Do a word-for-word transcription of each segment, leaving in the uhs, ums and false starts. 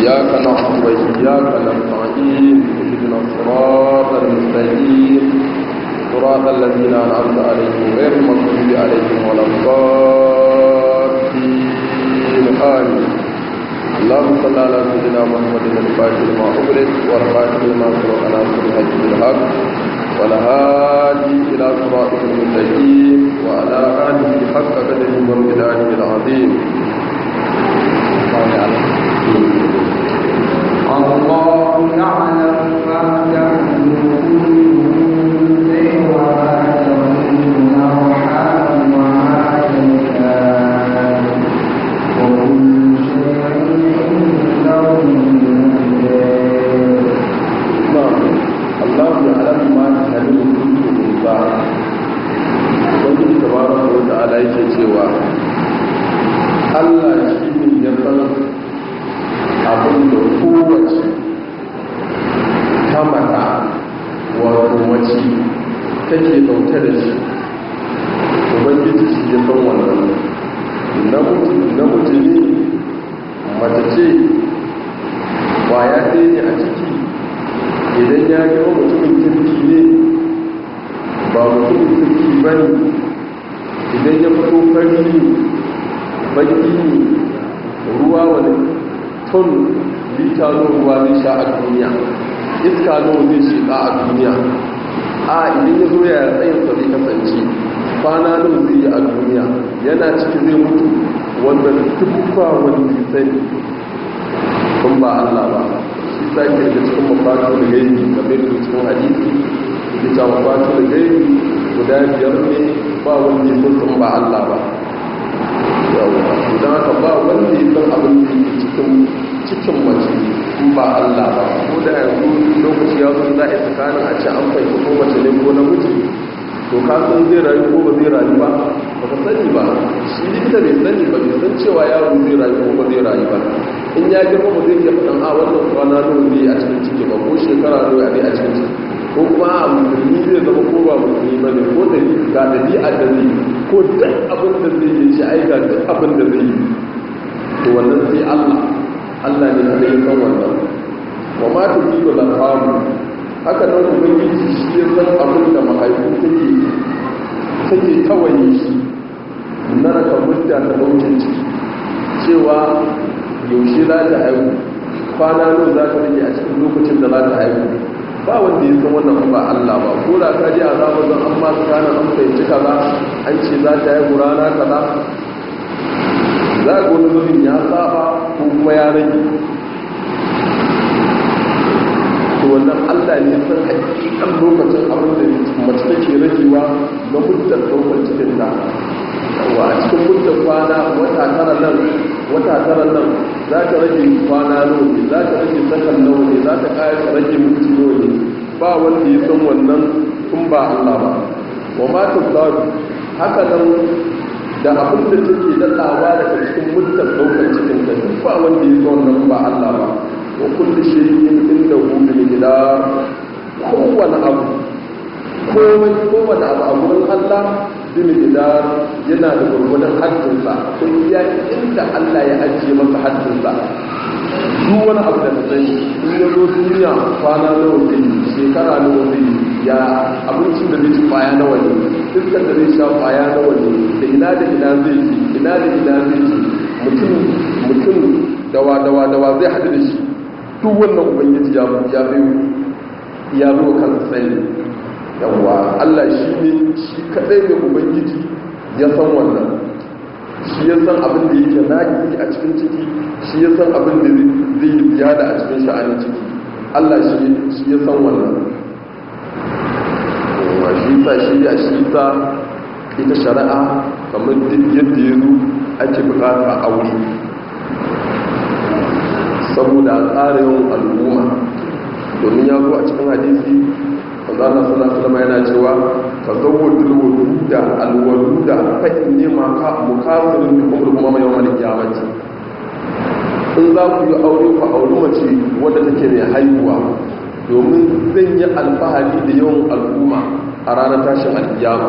إياك نعبد وإياك نستعين اهدنا الصراط المستقيم صراط الذين أنعمت عليهم غير المغضوب عليهم ولا الضالين آمين. اللهم صل على سيدنا محمد الفاتح لما أغلق والخاتم لما سبق ناصر الحق بالحق والهادي إلى صراطك المستقيم وعلى آله حق قدره وامتداده العظيم. الله يعلم ما تحملون وما تغيظ الأرحام وما تزداد وكل شيء عنده بمقدار. الله يعلم ما تحمل كل أنثى. Ubangiji tabaraka wa ta'ala yake cewa Allah shi ne ya san abin da kowace ta mata wato mace take dauke da shi. Ubangiji shi ya san wannan. Namiji ne mace ce kwaya ɗaya ne a ciki, idan ya gaba mutumin kirki ne ba mutumin kirki ba ne, idan ya fito fari ne baki ne, ruwa wani ton lita ruwa zai sha a duniya, iska nawa zai shiga a duniya, a idan ya zo ya tsayin sa zai kasance kwana nawa zai yi a duniya, yana ciki zai mutu, wanda duk ba wani sani kun ba Allah ba. Shi sa ke da cikin mafatu da gaibi game da cikin hadisi da ta mafatu da gaibi guda biyar ne, ba wanda ya san ba Allah ba. Yawwa idan haka ba wanda ya san abin da yake cikin cikin mace in ba Allah ba. Ko da yanzu lokaci ya san za a yi tsakanin a ce an fahimta ko mace ne ko namiji, to ka san zai rayu ko ba zai rayu ba ba ka sani ba. Shi likita bai sani ba, bai san cewa yaro zai rayu ko ba zai rayu ba. In ya girma ba zai iya faɗin a wannan kwana nawa ne a cikin ciki ba, ko shekara nawa ne a cikin ciki, ko kuma a musulmi zai zama ko ba musulmi ba ne, ko da ga ɗabi'a da zai ko duk abin da zai yi shi ai ga duk abin da zai yi, to wannan sai Allah Allah ne kada ya san wannan. Wa ma ta ji wala famu haka nan ubangiji shi ya san abin da mahaifu take take tawaye shi na raka mutta ta dauke ciki, cewa yaushe za ta haihu, kwana nawa za ta rage a cikin lokacin da za ta haihu, ba wanda ya san wannan ba Allah ba. Ko da ka ji a zamanin an ma tsakanin an fahimci kaza an ce za ta haihu rana kaza, za ga wani zurin ya saba ko kuma ya rage, to wannan Allah ne san hakikan lokacin abin da mace take ragewa na muddar ɗaukar cikin ta. Wa a cikin muddar kwana wata tara nan wata tara nan za ta rage kwana nawa ne, za ta rage sakan nawa ne, za ta ƙara rage minti nawa ne, ba wanda ya san wannan tun ba Allah ba. Wa ma tazadu haka nan da abin da take daɗawa daga cikin muddar ɗaukar cikin ta, duk ba wanda ya san wannan ba Allah ba. Wa kulli shay'in indahu bi miqdar, kowane abu komai kowane abu a gurin Allah bi miqdar yana da gurgurdan haddinsa, ko iya inda Allah ya ajiye masa haddinsa. Duk wani abu da sani in ya zo duniya kwana nawa zai yi, shekara nawa zai yi, ya abincin da zai ci kwaya nawa ne, iskar da zai sha kwaya nawa ne, da ina da ina zai ci, ina da ina zai ci, mutum mutum dawa dawa dawa zai haɗu da shi, duk wannan ubangiji ya ya bai ya zo kan sani. Yawwa Allah shi ne shi kadai ne ubangiji ya san wannan, shi ya san abin da yake naki a cikin ciki, shi ya san abin da zai yi ziyada a cikin sha'anin ciki. Allah shi ya san wannan. Yawwa shi sa shi ya shi sa ita shari'a kamar duk yadda ya zo ake bukata aure, saboda tsara yawan al'umma. Domin ya zo a cikin hadisi Allah sallallahu alaihi wasallam yana cewa tazawwajul wududa alwaluda fa inni ma ka mukasirun bikum kuma yawmal qiyamati. In za ku yi aure ku auri mace wadda take mai haihuwa, domin zan yi alfahari da yawan al'umma a ranar tashin alkiyama.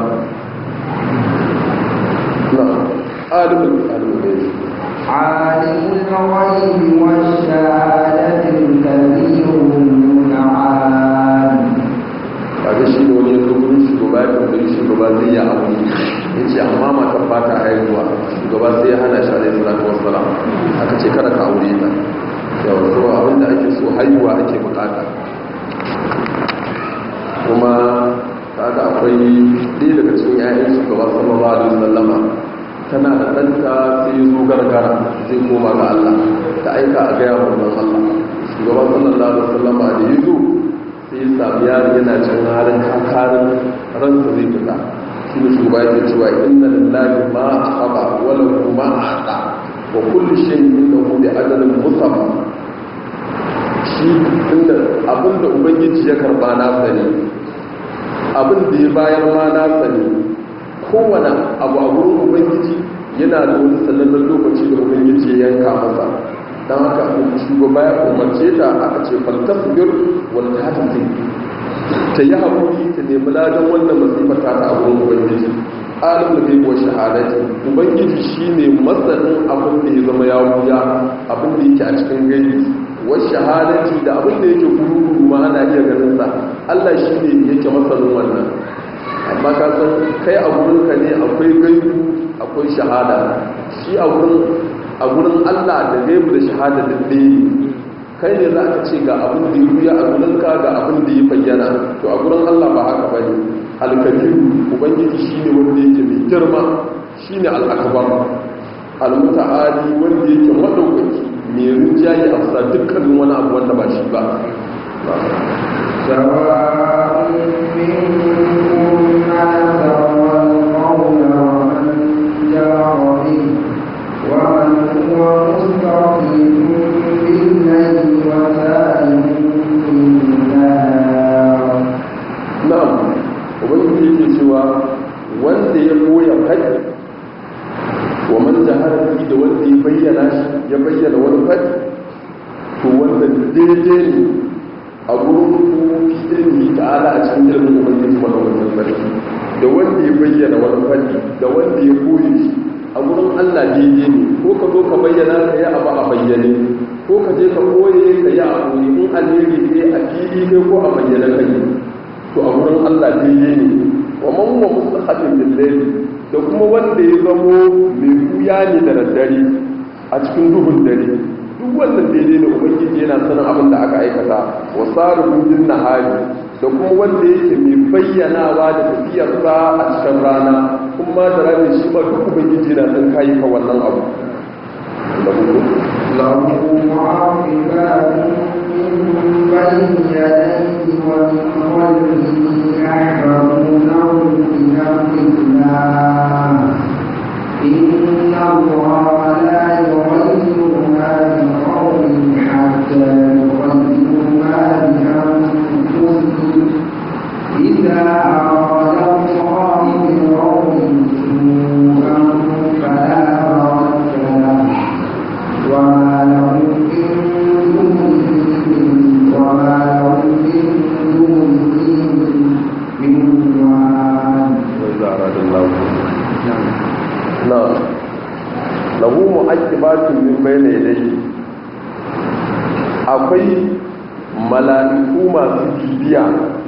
Na alimul alimul عالم الغيب والشهادة kada ka aure ta yau kuma abinda ake so haihuwa ake bukata kuma kaga akwai ɗaya daga cikin yayin shugaba sallallahu alaihi wasallama tana da ɗanta sai zo gargara zai koma ga Allah ta aika a gaya wannan Allah shugaba sallallahu alaihi wasallama da ya zo sai ya sami yaro yana cin halin kakarin ransa zai fita shi ne shugaba ya cewa inna lillahi ma aqaba wa lahu ma ata wa kullu shay'in indahu bi ajalin musamma shi inda abinda ubangiji ya karba na sani abinda ya bayar ma na sani kowane abu a wurin ubangiji yana da wani sanannen lokaci da ubangiji ya yanka masa don haka shugaba ya umarce ta aka ce faltasbir wal tahti ta yi haƙuri ta nemi ladan wannan masifar ta a wurin ubangiji alim da bai wa shahadati ubangiji shine masanin abin da ya zama ya wuya abin da yake a cikin gaibi wa shahadati da abin da yake guru ma ana iya ganin sa Allah shine yake masanin wannan amma ka san kai a gurin ka ne akwai gaibi akwai shahada shi a gurin a gurin Allah da gaibi da shahada da ɗaya kai ne za ka ce ga abin da ya wuya a gurinka ga abin da ya bayyana to a gurin Allah ba haka bane alkabiru ubangiji shine wanda yake mai girma shine al-akbar al-muta'ali wanda yake madaukaki mai rinjaye a bisa dukkanin wani abu wanda ba shi ba سواء منكم من سوى القول ومن جار به ومن هو مستقيم بالليل وسائل بالنهار. نعم ubangiji yake cewa wanda ya koya faɗi wa man jahara da wanda ya bayyana shi ya bayyana wani faɗi to wanda daidai ne a gurin fi ilmi ta'ala a cikin ilmin ubangiji madaukakin sarki da wanda ya bayyana wani faɗi da wanda ya koyi shi a gurin Allah daidai ne ko ka zo ka bayyana ka yi abu a bayyane ko ka je ka koye ka yi a koyi in alheri ne a fili kai ko a bayyana ka yi to a gurin Allah daidai ne wa man huwa mustaqim bil layl da kuma wanda ya zamo mai kuya ne da daddare a cikin duhun dare duk wannan daidai ne ubangiji yana sanin abin da aka aikata wa sarifun bin nahari da kuma wanda yake mai bayyanawa da tafiyarsa a cikin rana kuma da rana shi ba duk ubangiji na san kai ka wannan abu lahu mu'aqibatun min bayni yadayhi wa min khalfihi yahfazunahu min amrillah inna allaha la yughayyiru ma biqawmin hatta yughayyiru ma bi anfusihim idza arada allahu bi qawmin su'an fala maradda lahu وما لهم من دونه وما لهم من دونه من وال وإذا أراد الله نعم له معقبات من بين يديه akwai mala'iku masu bibiya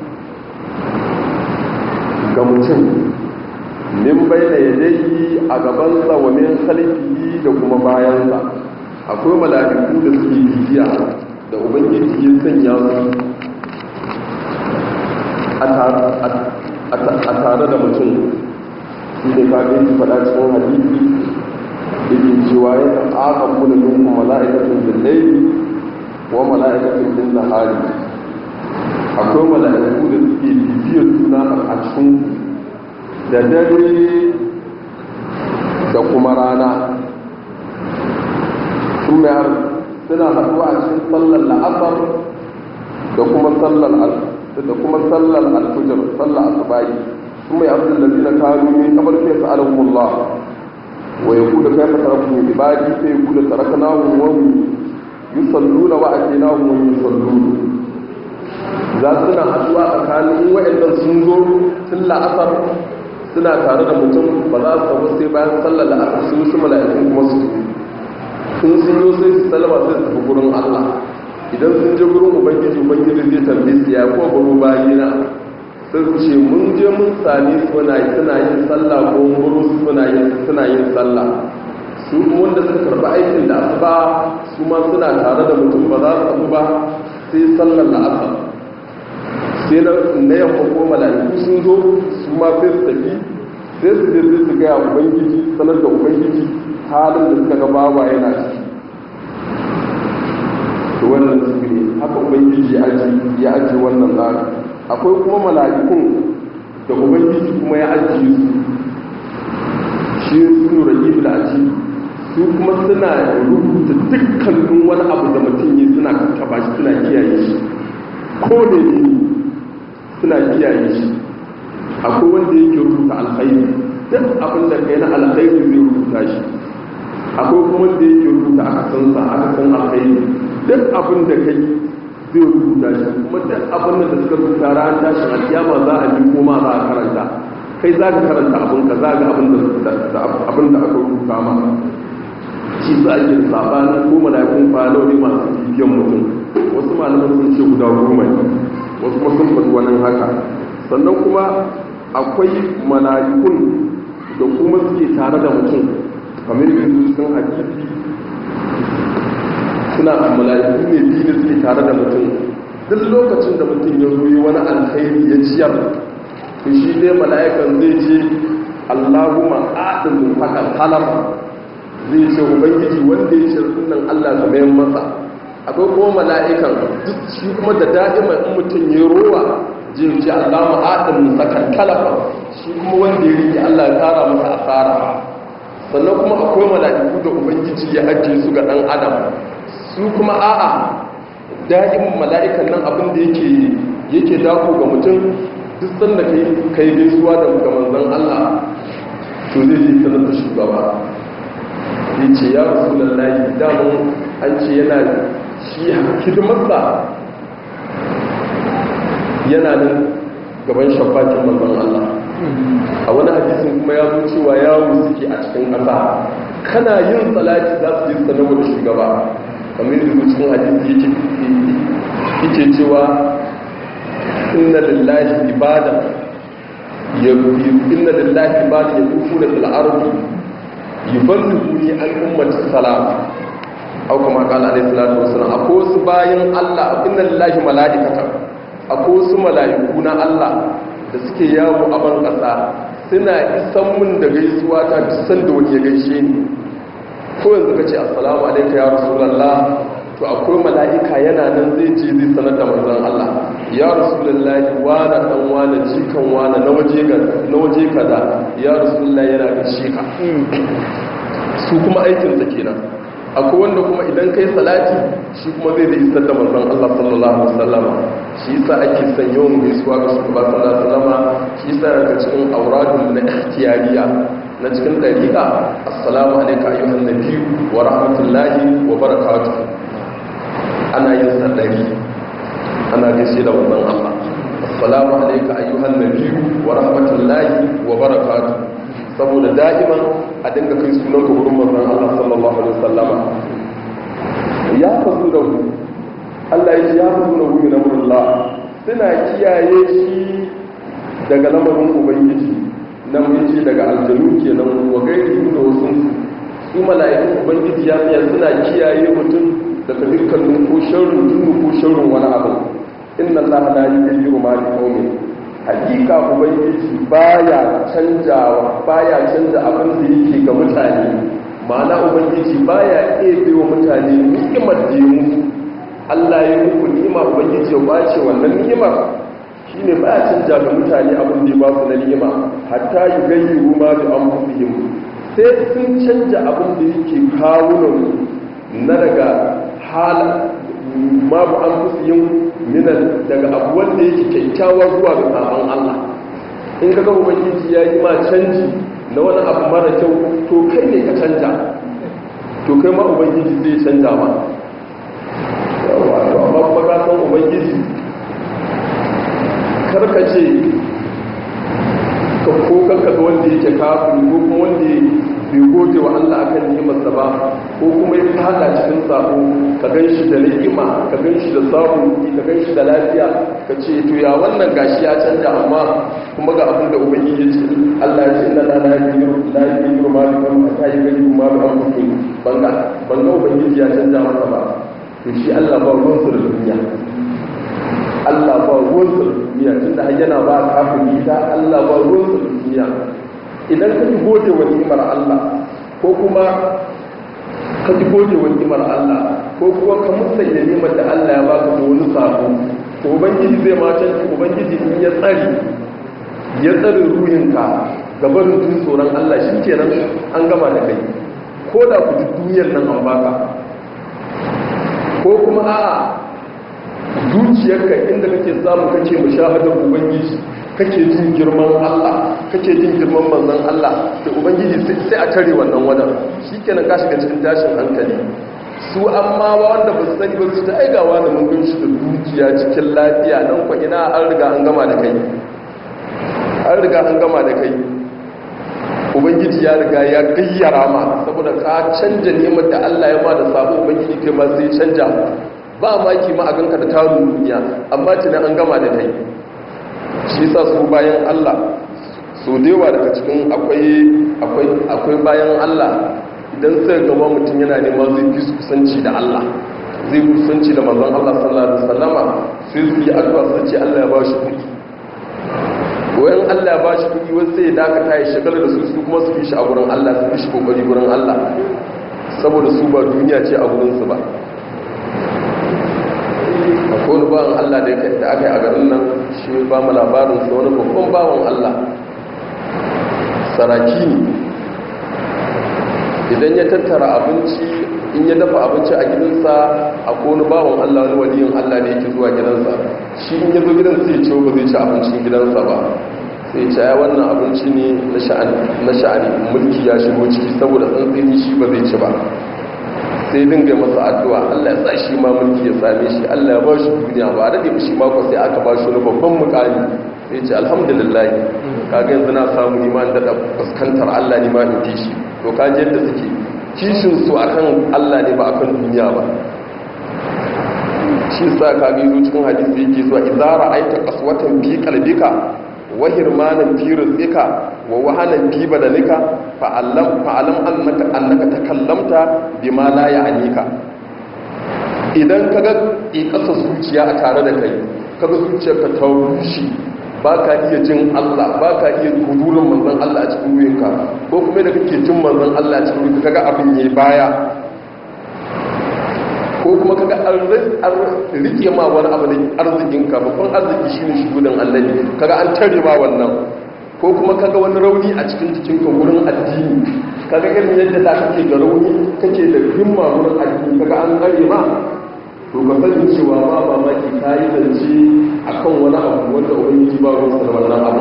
ga mutum min bayyana yadayhi a gabansa wa min khalfihi da kuma bayansa akwai mala'iku da suke bibiya da ubangiji ya sanya su a tare da mutum shi ne ka gani faɗa cikin hadisi da ke cewa ya aka kula nufin mala'ikatun billahi wa mala'ikatun bin nahari akwai mala'iku da suke bibiyar suna a cikin da dare da kuma rana sun mayar suna haɗuwa a cikin sallar la'asar da kuma sallar da kuma sallar alfujir sallar asubahi sun mai abin da zina kanu ne kamar kai su alhamdulillah wa ya kuda kai fata rabu mai ibadi sai ya kuda saraka nahu wani yi sallu na wa ake nahu wani yi sallu za su na haɗuwa tsakanin wa'annan sun zo tun la'asar suna tare da mutum ba za su samu sai bayan sallar la'asar sun su mala'ikun kuma su sun sun yi sai su salama sai su tafi gurin Allah idan sun je gurin ubangiji ubangiji zai tambaye su ya ko baro bayina sai su ce mun je mun sami suna suna yin sallah ko guru suna yin suna yin sallah su kuma wanda suka karɓi aikin da asuba su ma suna tare da mutum ba za su tafi ba sai sallar la'asar sai na yamma ko mala'iku sun zo su ma sai su tafi sai su je su gaya ubangiji sanar da ubangiji halin da suka ga bawa yana ciki to wannan su ne haka ubangiji ya aji wannan tsari akwai kuma mala'ikun da ubangiji kuma ya ajiye su shi su rage da aji su kuma suna rubuta dukkanin wani abu da mutum yi suna taba shi suna kiyaye shi ko da yi suna kiyaye shi akwai wanda yake rubuta alkhairi duk abin da kai na alkhairi zai rubuta shi akwai kuma wanda yake rubuta akasansa akasan alkhairi duk abin da kai zai rubuta shi kuma duk abin da suka rubuta ran tashin alkiyama za a ji koma za a karanta kai za ka karanta abinka za ga abin da aka rubuta ma shi za a yi sabanin ko mala'ikun falo ne masu bibiyan mutum wasu malaman sun ce guda goma ne wasu kuma sun faɗi wani haka sannan kuma akwai mala'ikun da kuma suke tare da mutum kamar yanzu cikin hadisi suna mala'iku ne biyu da suke tare da mutum duk lokacin da mutum ya zo yi wani alkhairi ya ciyar to shi dai mala'ikan zai ce Allahumma a'dil haka talaba zai ce ubangiji wanda ya ce sunan Allah ka mayan masa akwai kuma mala'ikan duk shi kuma da da'ima in mutum ya rowa zai ce Allahumma a'dil haka talaba shi kuma wanda ya rike Allah ya tara masa asara sannan kuma akwai mala'iku da ubangiji ya ajiye su ga dan adam su kuma a'a da'imin mala'ikan nan abin da yake yake dako ga mutum duk sanda kai kai gaisuwa da ga manzon Allah to zai je sanar da shugaba yace ya rasulullahi damun an ce yana shi hidimarsa yana nan gaban shafatin manzon Allah a wani hadisin kuma ya zo cewa yawo suke a cikin ƙasa kana yin salati za su yi sanar da shugaba kamar yadda cikin hadisi yake cewa inna lillahi ibada ya inna lillahi ibada ya kufu da fil ardi yuballighuni an ummati salam aw kama qala alayhi salatu wassalam akwai wasu bayan Allah inna lillahi malaikata akwai wasu malaiku na Allah da suke yawo a ban kasa suna isan mun da gaisuwa ta san da wani ya gaishe ni ko yanzu kace assalamu alayka ya rasulullah to akwai mala'ika yana nan zai ce zai sanar da manzon Allah ya rasulullahi wa na dan wani jikan wani na waje ga na waje kaza ya rasulullahi yana da shika su kuma aikin sa kenan akwai wanda kuma idan kai salati shi kuma zai zai isar da manzon Allah sallallahu alaihi wasallam shi yasa ake son yawan gaisuwa ga shugaba sallallahu alaihi wasallam shi yasa daga cikin auradun na ikhtiyariya na cikin dariqa assalamu alayka ayyuhan nabiyyu wa rahmatullahi wa barakatuh ana yin sadari ana gaishe da wannan Allah assalamu alayka ayyuhan nabiyyu wa rahmatullahi wa barakatuh saboda da'iman a dinga kai sunan ka gurin manzon Allah sallallahu alaihi wasallama ya fasu da ku Allah ya ya fasu da ku min amrullah suna kiyaye shi daga lamarin ubangiji nan yace daga aljanu kenan wa gairi da wasu su mala'ikun ubangiji ya tsaya suna kiyaye mutum daga dukkanin ko sharrin jinnu ko sharrin wani abu inna allaha la yughayyiru ma bi qaumin hakika ubangiji baya canjawa baya canja abin da yake ga mutane ma'ana ubangiji baya ebe wa mutane ni'imar da ya musu Allah ya muku ni'ima ubangiji ya bace wannan ni'imar shine baya canja ga mutane abin da ya ba su na ni'ima hatta yughayyiru ma bi anfusihim sai sun canja abin da yake kawo na daga hala ma bu an fusu yin minan daga abu wanda yake kyakkyawa zuwa ga sabon Allah in ka gaba ubangiji ya yi ma canji na wani abu mara kyau to kai ne ka canja to kai ma ubangiji zai canja ma yawa to amma kuma ka san ubangiji karkace ko kanka ga wanda yake kafin ko kuma wanda bai gode wa Allah akan ni'imarsa ba ko kuma ya fada cikin sabo ka gan shi da ni'ima ka gan shi da samun ka gan shi da lafiya ka ce to ya wannan gashi ya canja amma kuma ga abin da ubangiji ya ce Allah ya ce inna la la yughayyiru la yughayyiru ma bi qawmin hatta yughayyiru ma bi anfusihim banga banga ubangiji ya canja masa ba to shi Allah ba ruwan sa da duniya Allah ba ruwan sa da duniya tunda har yana ba kafin ita Allah ba ruwan sa da duniya idan ka gode wa ni'imar Allah ko kuma ka ji gode wa ni'imar Allah ko kuma ka musanya ni'imar da Allah ya baka da wani sabo to ubangiji zai ma canji ubangiji in ya tsari ya tsare ruhinka gaban tun tsoron Allah shi kenan an gama da kai ko da ku ji duniyar nan an baka ko kuma a'a zuciyarka inda kake samu kake mushahadar ubangiji kake jin girman Allah kake jin girman manzon Allah da ubangiji sai a tare wannan wadan shikenan ka shiga cikin tashin hankali su amma ba wanda ba su sani ba su ta aigawa da mun gan shi da dukiya cikin lafiya nan kwa ina an riga an gama da kai an riga an gama da kai ubangiji ya riga ya gayyara ma saboda ka canja neman da Allah ya ma da sabo ubangiji kai ma sai canja ba maki ma a ganka da tarin duniya amma tunan an gama da kai shi sa su bayan Allah so dewa daga cikin akwai bayan Allah idan sai gaba mutum yana neman zai fi kusanci da Allah zai fi kusanci da manzon Allah sallallahu alaihi wasallama sai su yi addu'a su ce Allah ya ba shi kuɗi wayan Allah ya ba shi kuɗi wasu sai ya dakata ya shagala da su su kuma su fi shi a gurin Allah su fi shi kokari gurin Allah saboda su ba duniya ce a gurin su ba akwai wani bawan Allah da aka yi a garin nan shi ba mu labarin sa wani babban bawan Allah saraki ne idan ya tattara abinci in ya dafa abinci a gidansa akwai wani bawan Allah wani waliyin Allah ne yake zuwa gidansa shi in ya zo gidan sai ya ce ba zai ci abincin gidansa ba sai ya ce ya wannan abinci ne na sha'ani mulki ya shigo ciki saboda tsantsini shi ba zai ci ba sai dinga masa addu'a Allah ya sa shi ma mulki ya same shi Allah ya ba shi duniya ba da shi ma ko sai aka ba shi wani babban mukami sai ce alhamdulillah kaga yanzu na samu iman da fuskantar Allah ne ma in ji shi to kaje yadda suke kishin su akan Allah ne ba akan duniya ba shi sa kaga yazo cikin hadisi yake zuwa idza ra'aita qaswatan fi qalbika wa hirmanan fi rizqika wa wahalan fi badanika fa'allam fa'alam annaka annaka takallamta bima la ya'nika idan kaga ikasa zuciya a tare da kai kaga zuciyarka ta rushe baka iya jin Allah baka iya hudurin manzon Allah a cikin wuyanka ko kuma da kake jin manzon Allah a cikin wuyanka kaga abin yayi baya ko kuma kaga an rike ma wani abu da arzikinka babban arziki shine shugudan Allah ne kaga an tare ma wannan ko kuma kaga wani rauni a cikin jikinka wurin addini kaga irin yadda da kake da rauni kake da himma wurin addini kaga an kare ma to ka sani cewa ba ba maki kayi zance akan wani abu wanda ubangiji ba ruwan sa wannan abu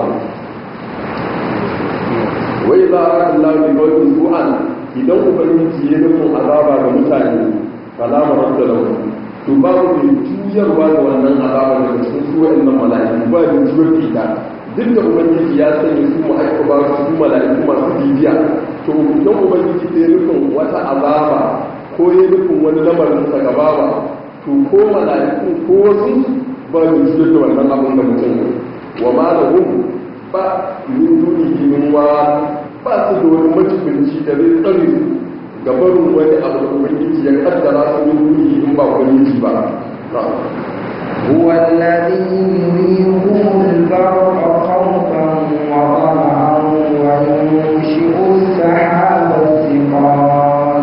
wai za a Allah bi wani su'an idan ubangiji ya nufin azaba ga mutane fala marada lahu to babu da juyarwa da wannan azaba daga cikin su wa'annan mala'iku ba da juyar ita duk da ubangiji ya sanya su mu aika ba su mala'iku masu bibiya to idan ubangiji ya nufin wata azaba ko ya nufin wani lamarin sa gabawa to ko mala'iku ko wasu ba da juyar da wannan abin da mutum wa ma lahum ba min dunihi min wa ba su da wani majibinci da zai tsare su gabarin wani abu da ubangiji ya kaddara su min dunihi in ba ubangiji ba هو الذي يريكم البرق خوفا وطمعا وينشئ السحاب الثقال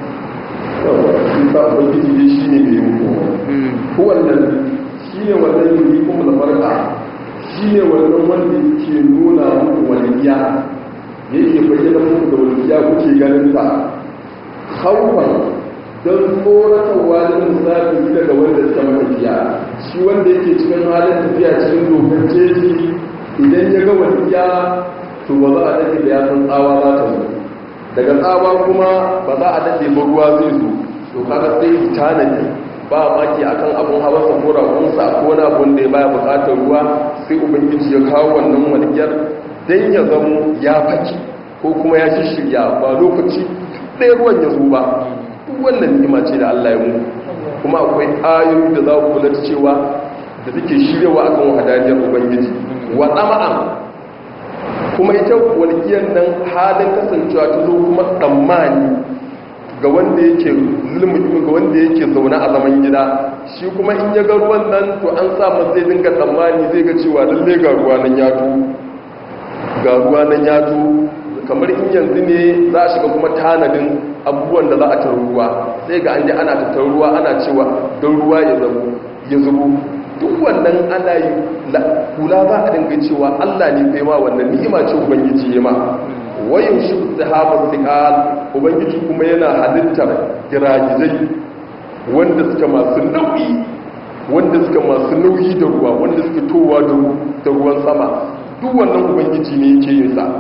هو الذي شيء والذي يريكم البرق shine wannan wanda ke nuna muku waliya yake bayyana muku da waliya kuke ganin ta khawfan don tsoratarwa da musafi daga wanda suka matafiya shi wanda yake cikin halin tafiya cikin dokar jeji idan ya ga waliya to ba za a dade da ya san tsawa za ta zo daga tsawa kuma ba za a dade ba ruwa zai zo to kaga sai tanadi ba maki akan abun hawarsa ko rakunsa ko na abun da ya baya bukatar ruwa sai ubangiji ya kawo wannan waliyar dan ya zamo ya faki ko kuma ya shirya ba lokaci ɗaya ruwan ya zo ba duk wannan ni'ima ce da Allah ya mu kuma akwai ayoyi da za ku kula cewa da suke shiryawa akan wahadaniyar ubangiji wa tsama'an kuma ita walƙiyar nan halin kasancewa ta zo kuma tsammani ga wanda yake zulmi ga wanda yake zaune a zaman gida shi kuma in ya ga ruwan nan to an sa masa zai dinga tsammani zai ga cewa lalle ga ruwa nan ya to ga ruwa nan ya to kamar in yanzu ne za a shiga kuma tanadin abubuwan da za a taru ruwa sai ga an ji ana tattar ruwa ana cewa don ruwa ya zabo ya zubo duk wannan ana yi kula za a dinga cewa Allah ne kai ma wannan ni'ima ce ubangiji ya ma wayin shi sahabar thiqal ubangiji kuma yana halittar giragizai wanda suka masu nauyi wanda suka masu nauyi da ruwa wanda suke towa da ruwan sama duk wannan ubangiji ne yake yin sa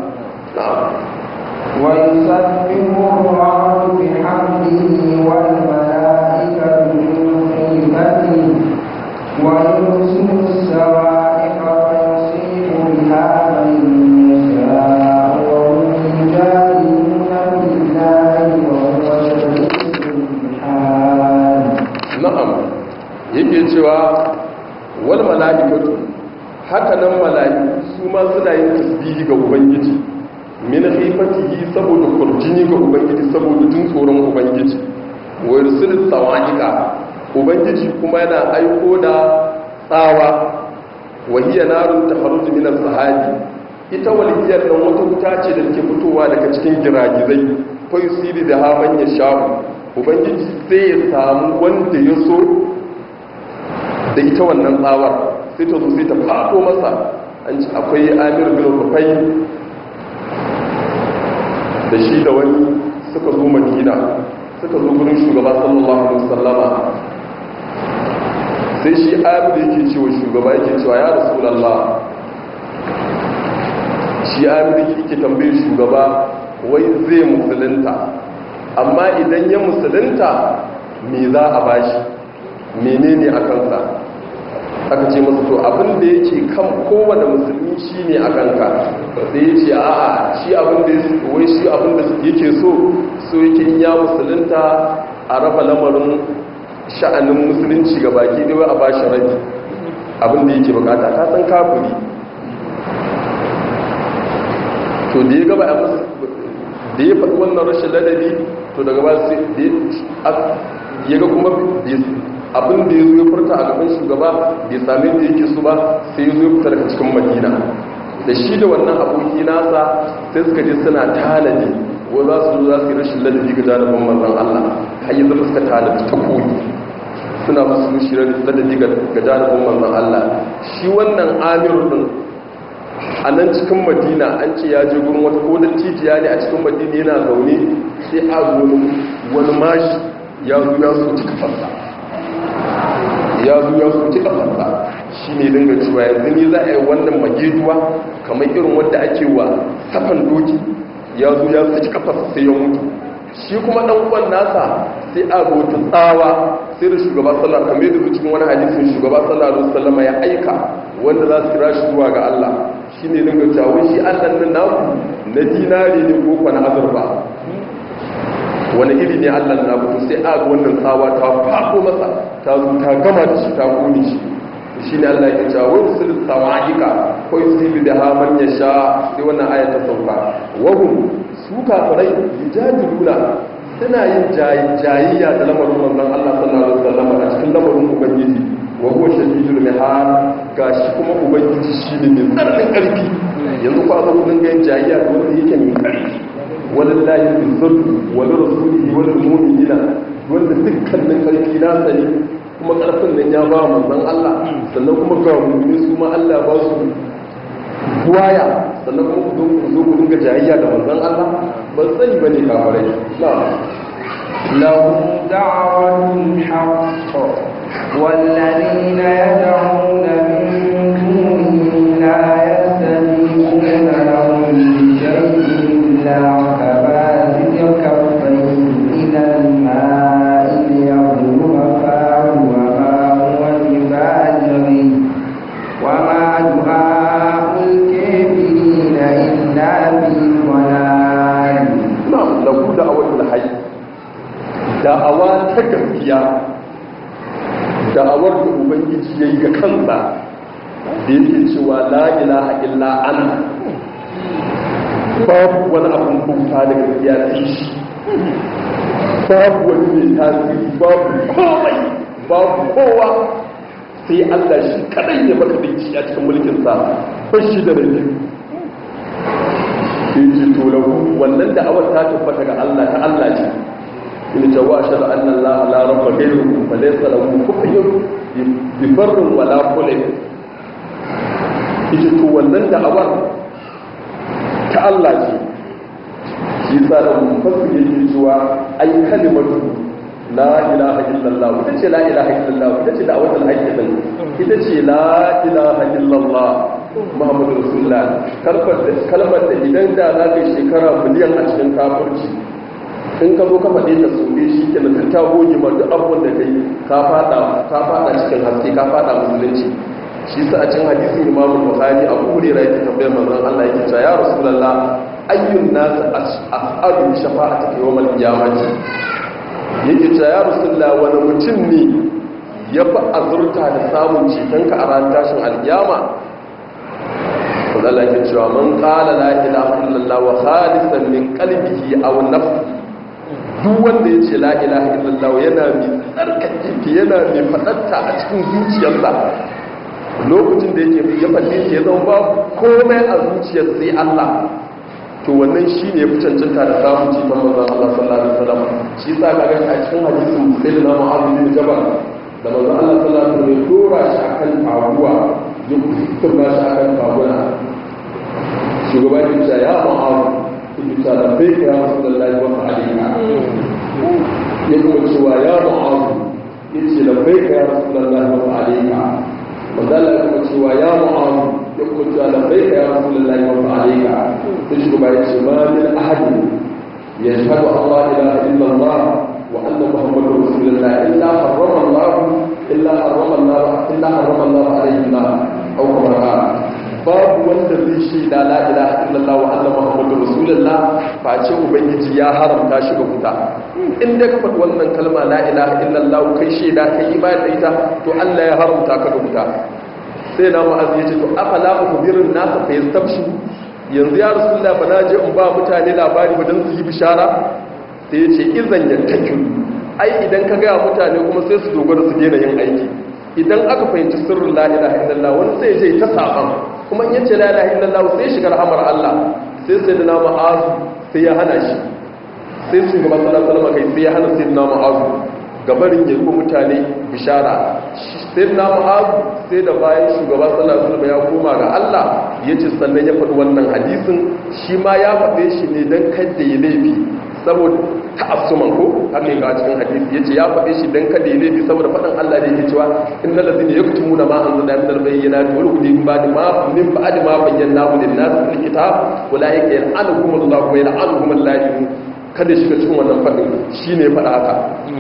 ويسبح الرعد بحمده والملائكة من خيفته ويرسل الصواعق فيصيب بها من يشاء وهم يجادلون في الله وهو شديد الامتحان. نعم yake cewa wal mala'ikatu haka nan mala'iku su ma suna yin tasbihi ga ubangiji min khifatihi saboda kurjini ga ubangiji saboda jin tsoron ubangiji wa yursilu sawa'iqa ubangiji kuma yana aiko da tsawa wa hiya narun takhruju min as-sahabi ita waliyar nan wata wuta ce da take fitowa daga cikin giragizai fa yusili da haman ya shafu ubangiji sai ya samu wanda ya so da ita wannan tsawar sai ta zo sai ta fado masa an ci akwai amir bin rufai da shi da wani suka zo madina suka zo gurin shugaba sallallahu alaihi wasallama sai shi abu da yake cewa shugaba yake cewa ya rasulullah shi abu da yake tambaye shugaba wai zai musulunta amma idan ya musulunta me za a bashi menene a kansa aka ce masa to abin da yake kan kowane musulmi shine a kanka sai ya ce a'a shi abin da wai shi abin da yake so so yake in ya musulunta a raba lamarin sha'anin musulunci ga baki ɗaya a bashi rabi abin da yake bukata ka san kafiri to da ya gaba da ya faɗi wannan rashin ladabi to daga ba sai ya ga kuma abin da ya zo ya furta a gaban shugaba bai same da yake su ba sai ya zo ya fita daga cikin madina da shi da wannan aboki nasa sai suka je suna tanadi wa za su zo za su yi rashin ladabi ga janibin manzon Allah har yi zama suka tanadi ta koyi suna musu rushe ladabi ga janibin manzon Allah shi wannan amir din a nan cikin madina an ce ya je gurin wata kodin tijiya ne a cikin madina yana zaune sai a wani mashi ya zo ya so cika fasa ya zo ya so cika fasa shi ne dinga cewa yanzu ne za a yi wannan mageduwa kamar irin wadda ake wa safan doki ya zo ya so cika fasa sai ya mutu shi kuma dan uwan nasa sai a zo ta tsawa sai da shugaba sallallahu alaihi wasallam kamar cikin wani hadisin shugaba sallallahu alaihi wasallam ya aika wanda za su kira shi zuwa ga Allah shi ne dinga cewa shi Allah nan naku na dinari ne ko kwana azurfa wani iri ne Allah na mutu sai a ga wannan tsawa ta fako masa ta zo ta gama da shi ta kone shi shi ne Allah ya cewa wani sulul sawa'ika ko yusibu da haman ya sha sai wannan aya ta sauka wahum su kafirai yujadiluna suna yin jayayya da lamarin manzon Allah sallallahu alaihi wasallam a cikin lamarin ubangiji wa huwa shadidul mihal gashi kuma ubangiji shine mai tsananin karfi yanzu fa zo kun ga jayayya da wanda yake mai karfi wallahi bizzatu wa rasulihi wal mu'minina wanda dukkanin karfi na sani kuma karfin nan ya ba manzon Allah sannan kuma ga mu'mini su ma Allah ba su buwaya sannan kuma ku zo ku dinga jayayya da manzon Allah ban sani bane kafirai na'am لهم دعوة الحق والذين يدعون من دونه لا يستجيبون لهم بشيء إلا كباسط كفيه إلى الماء ليبلغ فاه وما هو ببالغه وما دعاء الكافرين إلا في ضلال. نعم له دعوة الحق da'awar da ubangiji ya yi ga kansa da yake cewa la ilaha illa ana babu wani abin bauta da gaskiya sai shi babu wani mai tasiri babu komai babu kowa sai Allah shi kadai ya maka dace a cikin mulkinsa ba shi da rabi yace to lahu wannan da'awar ta tabbata ga Allah ta Allah ce in jawa shar anna Allah la rabba ghayruhu fa laysa lahu kufuwan bi barrin wala kulli yace to wannan da'awar ta Allah ce shi sa da mufassir yake cewa ay kalimatu la ilaha illallah ita ce la ilaha illallah ita ce da'awatul haqqi ita ce la ilaha illallah muhammadu rasulullah kalmar da idan da za ka yi shekara miliyan a cikin kafirci in ka zo ka faɗe ta soɗe shi ke da ta goge ma duk abubuwan da kai ka faɗa cikin haske ka faɗa musulunci shi sa a cikin hadisin imamu bukhari a kure rai ta tambayar manzon Allah yake cewa ya rasulullah ayyun nas as'adu shafa'ati yawmal qiyamati yake cewa ya rasulullah wani mutum ne ya fi azurta da samun cetonka a ran tashin alkiyama wanda Allah ke cewa man qala la ilaha illallah wa khalisan min qalbihi aw nafsihi duk wanda yace la ilaha illallah yana mai tsarkake yana mai fadatta a cikin zuciyarsa lokacin da yake ya fadi ke zama babu komai a zuciyar sai Allah to wannan shine ya fi cancanta da samun ceton manzon Allah sallallahu alaihi wasallam shi yasa kaga a cikin hadisin sayyidina Mu'adh bin Jabal da manzon Allah sallallahu alaihi wasallam ya dora shi akan taguwa ya kusurba shi akan taguwa shugaba ya ce ya ma'aru ita da bai ka ya rasu da lalai wasu alika ya kuma cewa ya ma'aru ya ce da bai ka ya rasu da lalai wasu alika manzala ya kuma cewa ya ma'aru ya kuma cewa da bai ka ya rasu da lalai wasu alika sai shugaba ya ce ma min ahadi ya shaɗu Allah ilaha illallah wa anna muhammadu rasulullah illa harrama Allah illa harrama Allah illa harrama Allah alaihi na au kuma babu wanda zai shaida la ilaha illallah wa anna muhammadur rasulullah face ubangiji ya haramta shi ga wuta in da ka faɗi wannan kalma la ilaha illallah kai shaida kai ibada ita to Allah ya haramta ka ga wuta sai na mu'azzi yace to afala ukhbirun nas fa yastabshu yanzu ya rasulullah ba na je in ba mutane labari ba dan su yi bishara sai yace idan yantakin ai idan ka ga mutane kuma sai su dogara su daina yin aiki idan aka fahimci sirrin la ilaha illallah wani sai je ta saban kuma in yace la ilaha illallah sai shiga rahamar Allah sai sayyidina Mu'az sai ya hana shi sai shugaba sallallahu alaihi wasallam kai sai ya hana sayyidina Mu'az gabarin ya yi mutane bishara sayyidina Mu'az sai da bayan shugaba sallallahu alaihi wasallam ya koma ga Allah yace sannan ya faɗi wannan hadisin shi ma ya faɗe shi ne dan kada ya laifi saboda ta'assuman ko haka ga cikin hadisi yace ya faɗe shi dan kada ya laifi saboda faɗin Allah da yake cewa innal ladina yaktumuna ma anzalna min al-bayyinati wal huda min ba'di ma min ba'di ma bayyanahu lin-nas fil kitab ulaika yal'anuhumullahu wa yal'anuhumul la'in kada shiga cikin wannan faɗin shine faɗa haka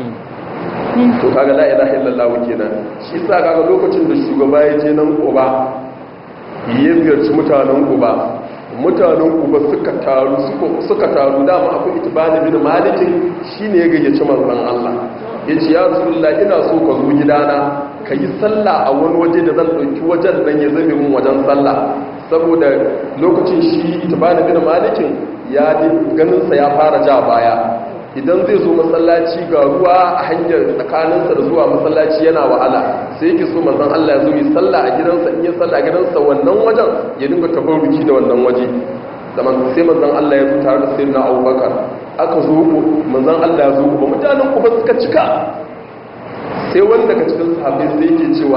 to kaga la ilaha illallah kenan shi sa kaga lokacin da shugaba ya je nan Quba ya ziyarci mutanen Quba mutanen Quba suka taru suka taru dama akwai itibani bin malikin shine ya gayyaci manzon Allah yace ya rasulullah ina so ka zo gidana ka yi sallah a wani waje da zan dauki wajen nan ya zame mun wajen sallah saboda lokacin shi itibani bin malikin ya ganin sa ya fara ja baya idan zai zo masallaci ga ruwa a hanyar tsakaninsa da zuwa masallaci yana wahala sai yake so manzon Allah ya zo yi sallah a gidansa in yi sallah a gidansa wannan wajen ya dinga tabarruki da wannan waje zaman sai manzon Allah ya zo tare da sayyidina Abubakar aka zo ku manzon Allah ya zo ku mutanen ku ba suka cika sai wanda daga cikin sahabbai sai yake cewa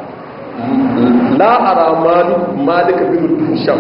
la ara malik bin dusham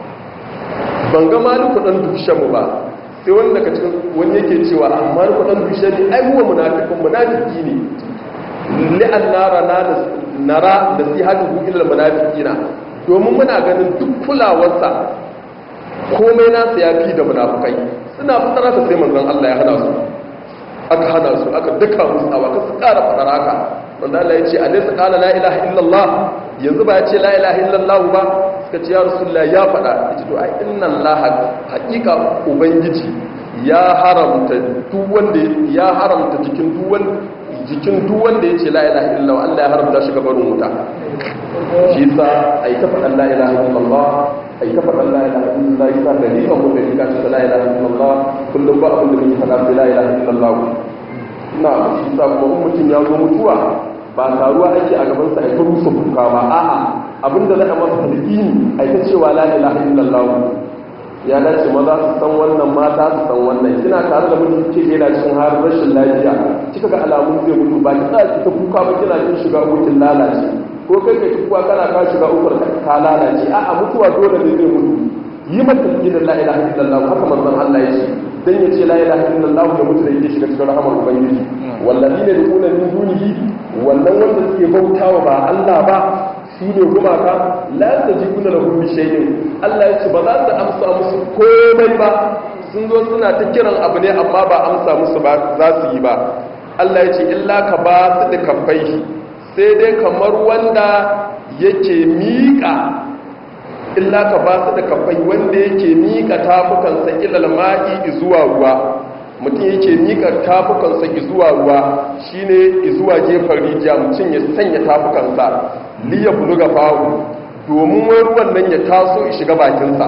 ban ga maliku dan dusham ba sai wani daga cikin wani yake cewa amma da kudin bishari ai huwa munafiqun munafiki ne li'an nara nara da si hadu ilal munafiqina domin muna ganin duk kulawarsa komai nasa ya fi da munafikai suna fitar da sai manzon Allah ya hana su aka hana su aka duka musu awa ka su kara fadar haka wanda Allah ya ce alaysa qala la ilaha illallah yanzu ba ya ce la ilaha illallah ba suka ce ya rasulullah ya faɗa yace to ai inna allaha haqiqa ubangiji ya haramta duk wanda ya haramta cikin duk wanda jikin duk wanda ya ce la ilaha illallah Allah ya haramta shi gabarin wuta shi sa ai ta faɗan la ilaha illallah ai ta faɗan la ilaha illallah yasa da rika mu da rika ta la ilaha illallah kullum ba abin da muke faɗa sai la ilaha illallah na shi sa kuma mutum ya zo mutuwa ba taruwa ake a gaban sa ai ta rusa kuka ba a'a abinda za a masa talqini ai ta cewa la ilaha illallah ya dace maza su san wannan mata su san wannan kina tare da mutum ke yana cikin har rashin lafiya kika ga alamun zai mutu ba ki tsaya ta kuka ba kina jin shiga ukin lalace ko kai kai kuka kana ka shiga ukar ka lalace a'a mutuwa dole ne zai mutu yi mata talqinin la ilaha illallah haka manzon Allah ya ce dan ya ce la ilaha illallah da mutu da yake shiga cikin rahmar ubangiji wallazina yad'una min dunihi wannan wanda suke bautawa ba Allah ba su ne gumaka la tajibuna lahum bi shay'in Allah ya ce ba za su amsa musu komai ba sun zo suna ta kiran abu ne amma ba amsa musu ba za su yi ba Allah ya ce illa ka ba su da kafai sai dai kamar wanda yake miƙa illa ka ba su da kafai wanda yake miƙa tafukansa ilal ma'i zuwa ruwa mutum yake miƙa tafukansa zuwa ruwa shine zuwa gefen rijiya mutum ya sanya tafukansa liya buluga fahu domin wani ruwan nan ya taso ya shiga bakinsa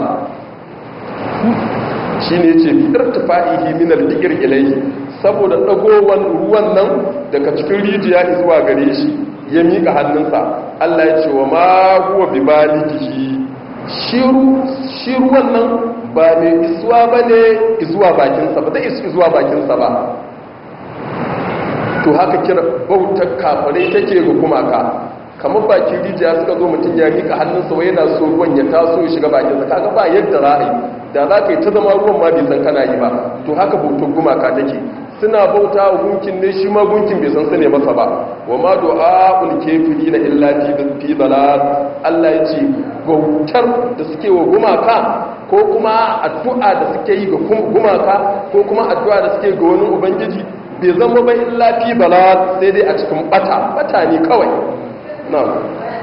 shi ne ce fitar tafa'ihi minar digir ilai saboda ɗagowar ruwan nan daga cikin rijiya zuwa gare shi ya miƙa hannunsa Allah ya ce wa ma huwa bi balikihi shi ruwan nan ba mai isuwa ba ne zuwa bakinsa ba zai isu zuwa bakinsa ba to haka kira bautar kafare take ga kumaka kamar bakin rijiya suka zo mutum ya rika hannunsa wai yana so ruwan ya taso ya shiga bakinsa kaga ba yadda za a yi da za ka yi ta zama ruwan ma bai san kana yi ba to haka bautar gumaka take suna bauta wa gunkin ne shi ma gunkin bai san sane masa ba wa ma du'a'ul kafirina illa fi dalal Allah ya ce bautar da suke wa gumaka ko kuma addu'a da suke yi ga gumaka ko kuma addu'a da suke ga wani ubangiji bai zama ba illa fi dalal sai dai a cikin bata bata ne kawai na'am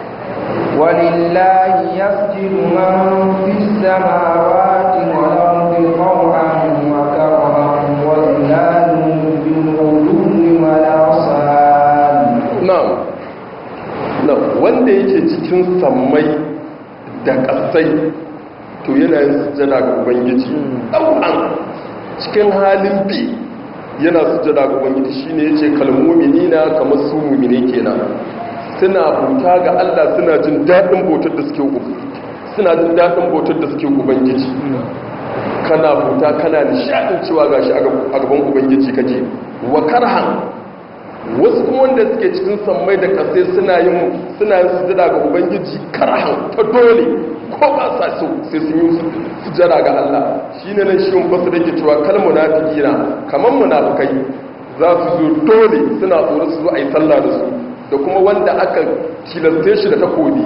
walillahi yasjudu man fis samawati wal ardi taw'an wa karhan wa zilalun bil ghudwi wal asal na'am na'am wanda yake cikin sammai da kasai to yana yin sujjada ga ubangiji taw'an cikin halin bi yana sujjada ga ubangiji shine yace kalmu'minina kamar su mu'mine kenan suna bauta ga Allah suna jin daɗin bautar da suke uku suna jin daɗin bautar da suke ubangiji kana bauta kana nishaɗin cewa gashi a gaban ubangiji kake wa karhan wasu kuma wanda suke cikin sammai da kasai suna yin suna yin sujada ga ubangiji karhan ta dole ko ba sa so sai sun yi sujada ga Allah shine nan shi mun fasu dake cewa kal munafiqina kaman munafikai za su zo dole suna tsoro su zo ayi sallah da su da kuma wanda aka tilaste shi da takobi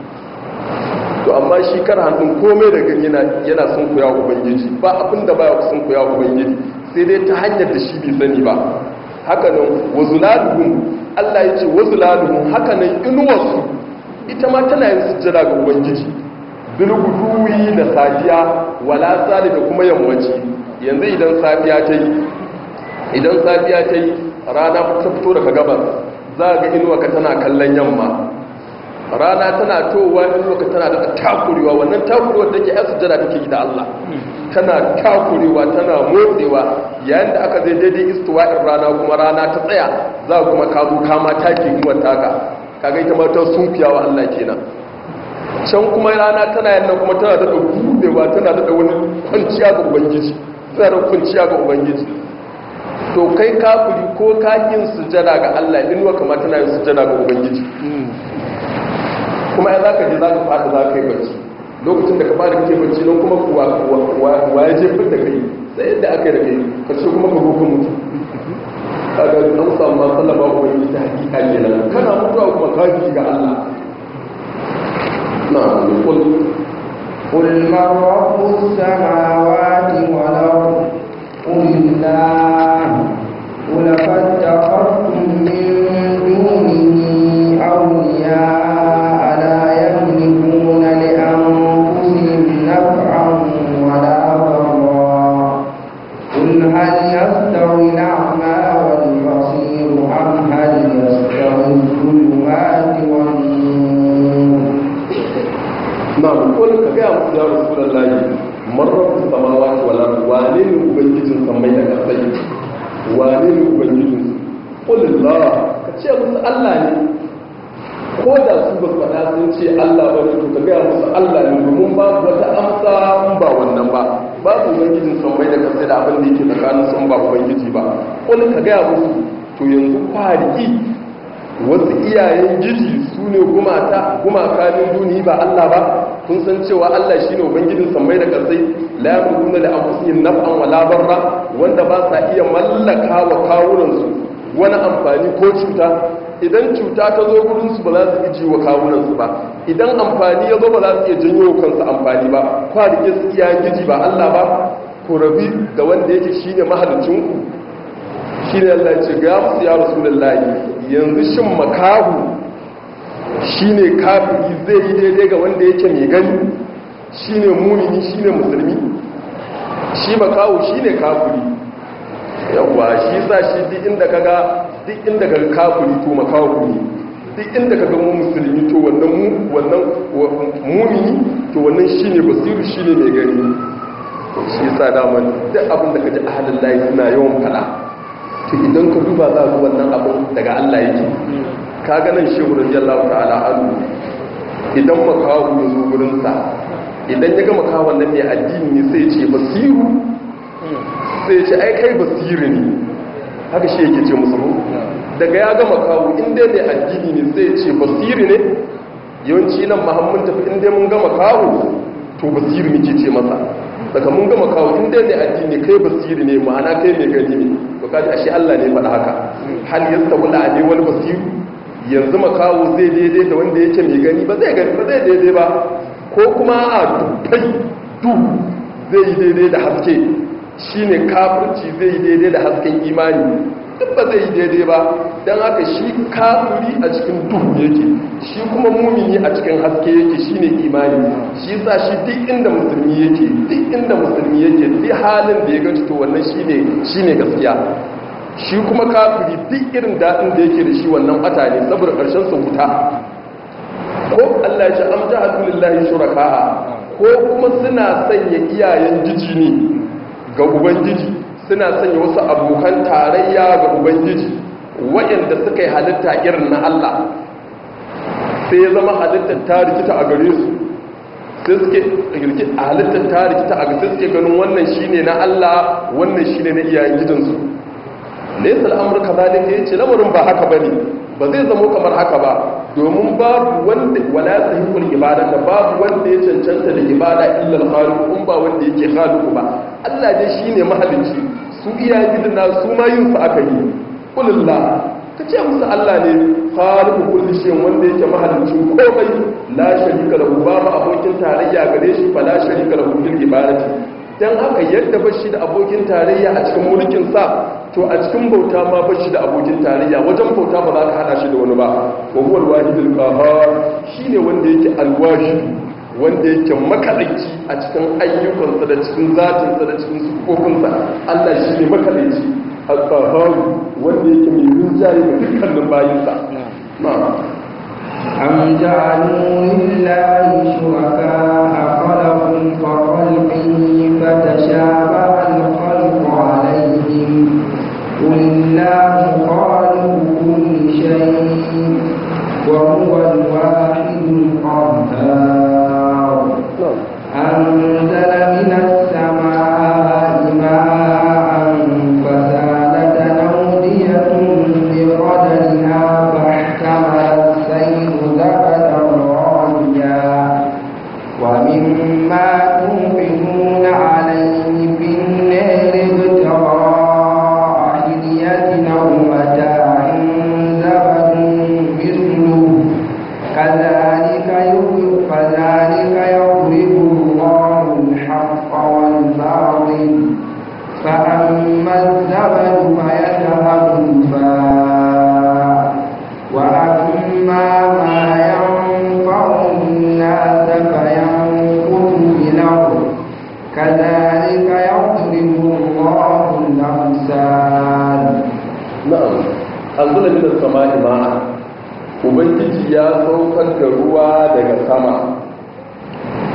to amma shi kar hannun komai da gani yana sun kuya ubangiji ba abinda baya sun kuya ubangiji sai dai ta hanyar da shi bai sani ba haka nan wazulaluhum Allah yace wazulaluhum haka nan inuwarsu ita ma tana yin sujjada ga ubangiji bilguduwi da safiya wala sali da kuma yammaci yanzu idan safiya ta yi idan safiya ta yi rana ta fito daga gabas za ga inuwarka tana kallon yamma rana tana towa inuwarka tana da takurewa wannan takurewar da ke yan sujjada take yi da Allah tana takurewa tana motsewa yayin da aka zai daidai istiwa'in rana kuma rana ta tsaya za kuma ka zo kama take inuwar taka kaga ita ma ta sunfiyawa Allah kenan can kuma rana tana yannan kuma tana da budewa tana da wani kwanciya ga ubangiji tana da kwanciya ga ubangiji to kai kafiri ko ka yin sujada ga Allah inuwa kamar tana yin sujada ga ubangiji kuma ya zaka je zaka fada zaka yi bacci lokacin da ka fara kake bacci don kuma kuwa wa ya jefin da kai sai yadda aka yi da kai karshe kuma ka gobe mutu kaga an samu ma sallama ubangiji ta hakika kenan kana mutuwa kuma kafiri ga Allah قل قل من رب السماوات والأرض قل الله قل فاتخذتم من دونه أولياء لا يملكون لأنفسهم نفعا ولا ضرا قل هل يستوي الأعمى والبصير أم هل na'am ko ka ga musu ya rasulullahi marrabu samawati wal ardi wane ne ubangijin samai da kasai wane ne ubangijin qulillah ka ce musu Allah ne ko da su ba faɗa sun ce Allah ba ne to ka ga musu Allah ne domin babu wata amsa ba wannan ba babu ubangijin samai da kasai da abin da yake tsakanin sun ba ubangiji ba ko ka ga musu to yanzu kwariki wasu iyayen giji su ne gumata gumaka min duni ba Allah ba kun san cewa Allah shine ubangijin sammai da kasai la yamlikuna li anfusihim naf'an wala darra wanda ba sa iya mallaka wa kawunan su wani amfani ko cuta idan cuta ta zo gurin su ba za su iji wa kawunan su ba idan amfani ya zo ba za su iya janyo kansu amfani ba kwa rike su iyayen giji ba Allah ba ko rabi da wanda yake shine mahalicin ku shine Allah ya ce ga musu ya rasulullahi yanzu shin makahu shine kafiri zai yi daidai ga wanda yake mai gani shine mumini shine musulmi shi makahu shine kafiri yawa shi sa shi duk inda kaga duk inda kaga kafiri to makahu ne duk inda kaga mu musulmi to wannan mu wannan mumini to wannan shine basiru shine mai gani shi sa da man duk abin da kaji ahlul lahi suna yawan fada to idan ka duba za ka wannan abu daga Allah yake ka ga nan shehu radiyallahu ta'ala anhu idan makawu ya zo gurin sa idan ya ga makawan nan mai addini ne sai ya ce basiru sai ya ce ai kai basiri ne haka shi yake ce musu daga ya ga makawu in dai mai addini ne sai ya ce basiri ne yawanci nan Muhammad tafi in dai mun ga makawu to basiri muke ce masa daga mun gama kawo in dai ne addini kai basiri ne ma'ana kai mai gani ne to kaji ashe Allah ne faɗa haka hal yastawla ali wal basir yanzu makawo zai daidai da wanda yake mai gani ba zai gani ba zai daidai ba ko kuma a dubbai du zai yi daidai da haske shine kafirci zai yi daidai da hasken imani duk ba zai yi daidai ba don haka shi kafiri a cikin duhu yake shi kuma mumini a cikin haske yake shine imani shi sa shi duk inda musulmi yake duk inda musulmi yake duk halin da ya gaci to wannan shine shine gaskiya shi kuma kafiri duk irin daɗin da yake da shi wannan bata ne saboda ƙarshen sa wuta ko Allah ya ce am ja'alu lillahi shuraka ko kuma suna sanya iyayen jiji ne ga ubangiji suna sanya wasu abokan tarayya ga ubangiji waɗanda suka yi halitta irin na Allah sai ya zama halittar ta rikita a gare su sai suke a halittar ta rikita a gare suke ganin wannan shine na Allah wannan shine na iyayen gidansu laysa al-amru kadhalika yace lamarin ba haka bane ba zai zama kamar haka ba domin babu wanda wala sahihul ibadata babu wanda ya cancanta da ibada illa al-khaliq kun ba wanda yake khaliqu ba Allah dai shine mahalicci su iyayen gidan na su ma yin su aka yi kulillah kace musu Allah ne khaliqu kulli shay'in wanda yake mahalicci komai la sharika lahu babu abokin tarayya gare shi fa la sharika lahu fil ibadati dan haka yadda bashi da abokin tarayya a cikin mulkin sa to a cikin bauta ma bashi da abokin tarayya wajen bauta ba za ka hada shi da wani ba wa huwa al-wahidul qahhar shine wanda yake al-wahid wanda yake makadaici a cikin ayyukansa da cikin zatinsa da cikin sufofinsa Allah shine makadaici al-qahhar wanda yake mai rinjaye ga dukkanin bayinsa na'am am ja'alu lillahi shuraka khalaqum ka khalqihi fatashabaha al-khalqu alayhim قل الله خالق كل شيء وهو الواحد القهار أنزل من السماء ماء فسالت أودية بقدرها فاحتمل السيل زبدا رابيا ومما توقدون عليه في النار ابتغاء أو متاع زبد مثله كذلك كذلك يضرب الله الحق والباطل فأما الزبد فيذهب جفاء وأما ما ينفع الناس فيمكث في الأرض كذلك يضرب الله الأمثال na'am anzala minas sama'i ma'a ubangiji ya saukar da ruwa daga sama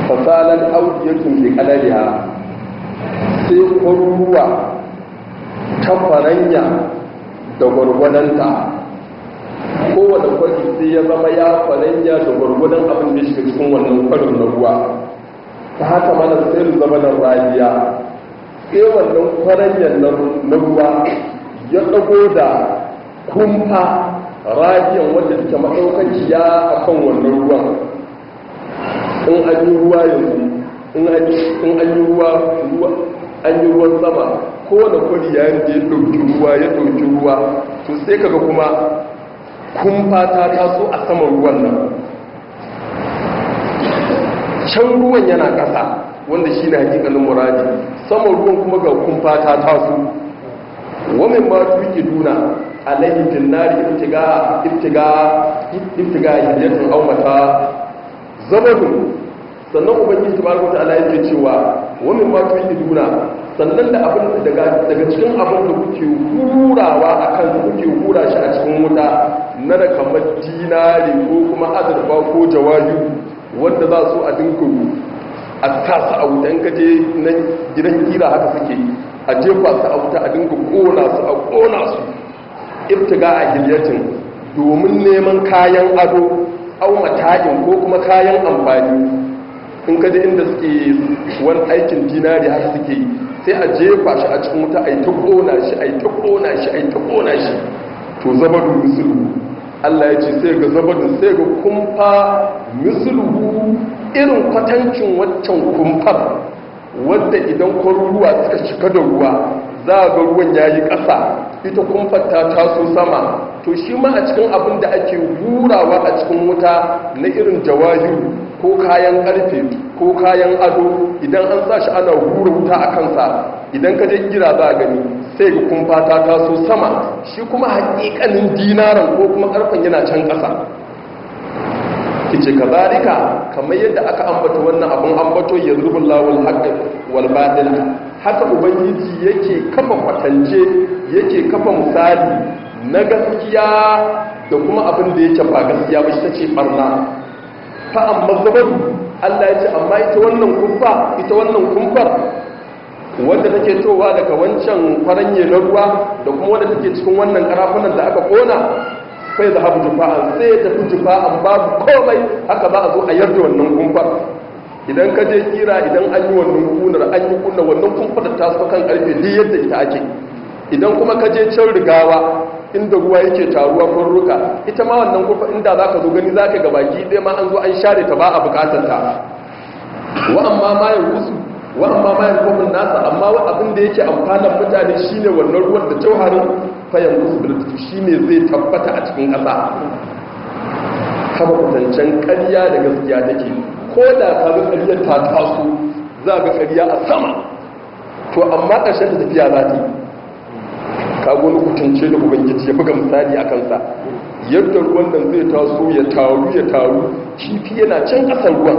fasalan audiyatun bi qadariha sai kwaruwa ta faranya da gwargwadonta, kowane kwari sai ya zama ya faranya da gwargwadon abin da shiga cikin wannan kwarin na ruwa. Ta haka mana sai mu zama nan rariya, sai wannan faranyar na ruwa ya ɗago da kumfa radiyan wanda take maɗaukaciya a kan wannan ruwan. In an yi ruwa yanzu in an yi ruwa an yi ruwan sama, kowane kwari yayin da ya ɗauki ruwa ya ɗauki ruwa to sai kaga kuma kumfa ta taso a saman ruwan nan, can ruwan yana ƙasa wanda shi ne hakikalin muradi, saman ruwan kuma ga kumfa ta taso. wamin ma tuki duna alaihi finnari ibtiga ibtiga ibtiga hijjatun aumata zabadun. Sannan ubangiji tabaraka ta'ala yake cewa wamin ma tuki duna, sannan da abin daga daga cikin abin da kuke hurawa akan kuke hura shi a cikin wuta na da kamar dinari ko kuma azurfa ko jawayu wanda za su a dinka a tasa a wuta. In ka je na gidan kira haka suke a jefa su a wuta a dinka kona su a kona su ibtiga a hilyatin domin neman kayan ado au mata'in ko kuma kayan amfani. In ka je inda suke wani aikin dinari haka suke sai a jefa shi a cikin wuta a yi ta kona shi a yi ta kona shi a yi ta kona shi. To zabadun misulu Allah ya ce sai ga zabadun sai ga kumfa misulu irin kwatancin waccan kumfar wadda idan kwaruruwa suka shiga da ruwa za a ga ruwan ya yi ƙasa, ita kumfar ta taso sama. To shi ma a cikin abin da ake hurawa a cikin wuta na irin jawahiru ko kayan ƙarfe ko kayan ado, idan an sa shi ana hura wuta a kansa, idan ka je gira za a gani sai ga kumfa ta taso sama, shi kuma haƙiƙanin dinaran ko kuma ƙarfen yana can ƙasa. kice kazalika kamar yadda aka ambata wannan abun ambato yanzubul lawul haqq wal batil, haka ubangiji yake kafa kwatance yake kafa misali na gaskiya da kuma abin da yake ba gaskiya ba, shi tace barna. Fa amma zabadu Allah ya ce amma ita wannan kumfa ita wannan kumfar wanda take towa daga wancan faranye na ruwa da kuma wanda take cikin wannan karafunan da aka kona, sai da habu jufa'an sai ya tafi jufa'an babu komai, haka za a zo a yarda wannan kumfar. Idan ka je kira idan an yi wannan kunar an yi kunna wannan kumfar da ta so kan karfe duk yadda ita ake. Idan kuma ka je can rigawa inda ruwa yake taruwa kurruka, ita ma wannan kumfar inda za ka zo gani za ka gabaki ɗaya ma an zo an share ta ba a bukatar ta. Wa amma ma ya rusu wa amma ma ya kofin nasa, amma wa abin da yake amfanar mutane shine wannan ruwan da jauharin fayan musu birtutu shine zai tabbata a cikin ƙasa. Kama kwatancen ƙarya da gaskiya take, ko da ka ga ƙaryar ta taso za ga ƙarya a sama, to amma ƙarshen ta tafiya za ta yi. Ka wani kwatance da ubangiji ya buga misali a kansa, yadda ruwan nan zai taso ya taru ya taru, kifi yana can ƙasar ruwan,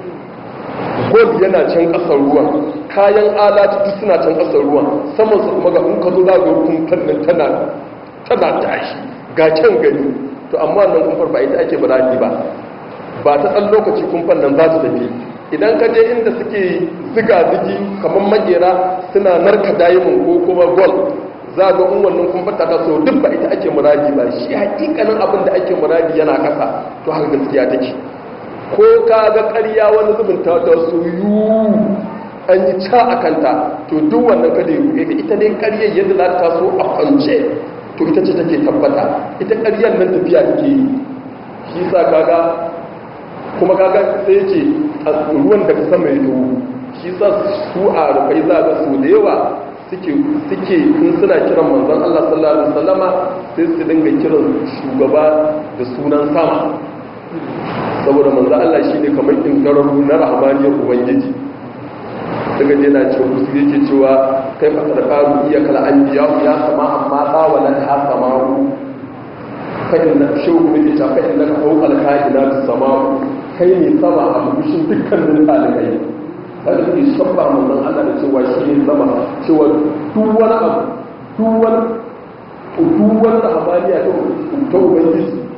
gold yana can ƙasar ruwan, kayan alati duk suna can ƙasar ruwan, samansa kuma ga in ka zo za ga kumfar nan tana tana tashi ga can gani. To amma wannan kumfar ba ita ake baraki ba, ba ta ɗan lokaci kumfar nan za su tafi. Idan ka je inda suke ziga zigi kamar makera suna narka diamond ko kuma gold, za ga in wannan kumfar ta taso duk ba ita ake muradi ba, shi hakikanin abin da ake muradi yana ƙasa. To haka gaskiya take, ko ka ga ƙarya wani zubin ta taso yu an yi ca a kanta, to duk wannan kada ya ruɗe ka. Ita dai ƙaryar yadda za ta taso a kwance, to ita ce take tabbata. Ita ƙaryar nan tafiya take yi, shi sa kaga kuma kaga sai ce a ruwan da ka sama ya dogo, shi sa su a rufai za ga su da yawa suke suke in suna kiran manzon Allah sallallahu alaihi wasallama sai su dinga kiran shugaba da sunan sama, saboda manzo Allah shine kamar ingararru na rahmaniyar ubangiji. Daga yana cewa su yake cewa kai fa da faru iya kala anbiya ya sama amma tawalan ha samahu fa inna shawku bi ta fa inna fawqa al-kainat samahu, kai ne sama a bishin dukkanin talibai. Kada ki sabba manzon Allah da cewa shi ne sama, cewa duk wani abu duk wani duk wani rahmaniya ta ubangiji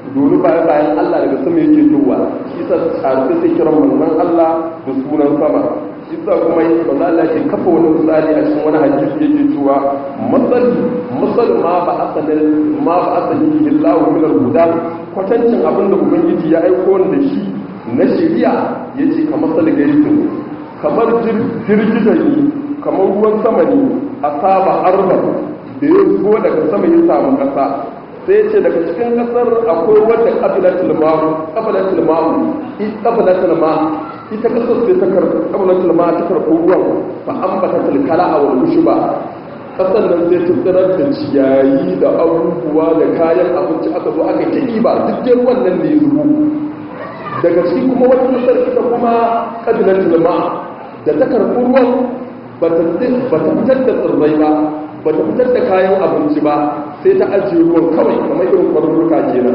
dole bayan bayan Allah daga sama yake zuwa shi sa tsarki sai kiran manzon Allah da sunan sama shi sa kuma yi manzon Allah ke kafa wani misali a cikin wani hadisi yake cewa masal masal ma ba asalin ma ba asalin illahu min al-huda kwatancin abinda ubangiji ya aiko da shi na shari'a yace kamar masal gaisin kamar girgiza ne kamar ruwan sama ne asaba arba da ya zo daga sama ya samu kasa sai ce daga cikin kasar akwai wadda kabilatul ma'u kabilatul ma'u kabilatul ma'u ita kasar sai ta karɓi kabilatul ma'u ta karɓi ruwan fa ambatatul kala'a wal mushuba kasar nan sai ta tsirar da ciyayi da abubuwa da kayan abinci aka zo aka ta ba duk ruwan nan ne ya zubo daga cikin kuma wata kasar ita kuma kabilatul ma'u da ta karɓi ruwan ba ta fitar da tsirrai ba ba ta fitar da kayan abinci ba sai ta ajiye ruwan kawai kamar irin kwarurruka kenan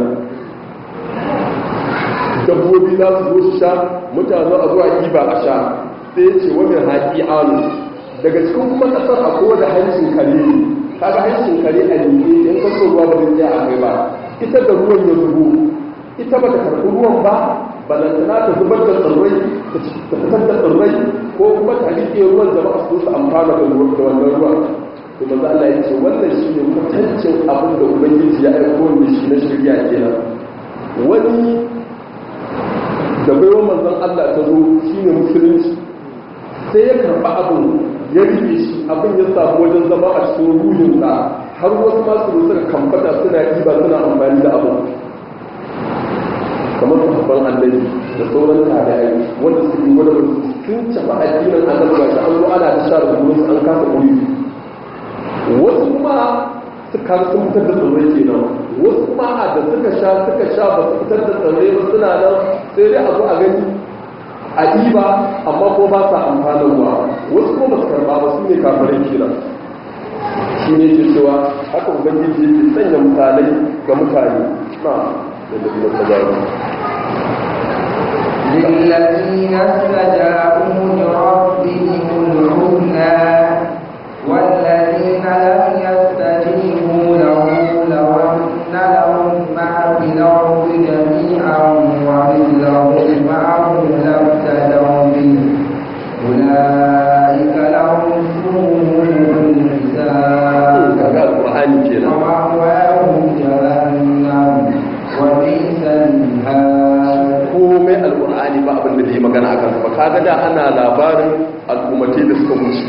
dabbobi za su zo su sha mutane a zuwa iba a sha sai ce wani haƙi alu daga cikin kuma ƙasar a kowa da hancin kare kaga hancin kare a nike in ka so ruwa ba zai iya a kai ba ita da ruwan ya zubo ita ba ta karɓi ruwan ba balantana ta zubar da tsirrai ta fitar da tsirrai ko kuma ta riƙe ruwan jama'a su su amfana da wannan ruwan kuma za Allah ya ce wannan shi ne mutancin abin da ubangiji ya aiko da shi na shirya kenan wani da baiwa manzon Allah ta zo shi ne musulunci sai ya karɓa abin ya rike shi abin ya samu wajen zama a cikin ruhinsa har wasu masu rusar kamfata suna ɗiba suna amfani da abin kamar sahabban annabi da sauran tabi'ai wanda suke gwada sun cafa addinin annabi ga an zo ana ta share gurin an kasa guri wasu kuma suka sun fitar da tsirrai kenan wasu kuma a da suka sha suka sha ba su fitar da tsirrai ba suna nan sai dai a zo a gani a ɗiba amma ko ba sa amfanarwa wasu kuma ba su karɓa ba su ne kafirai kenan shi ne ke cewa haka ubangiji yake sanya misalai ga mutane na للذين استجابوا لربهم الحسنى والذين لم يستجيبوا له لو أن لهم ما في الأرض جميعا ومثله معه لابتدوا به أولئك لهم سوء الحساب ومأواهم جهنم وبئس المهاد. komai alƙur'ani ba abin da zai magana akan ba kaga da ana labarin al'ummatai da suka mutu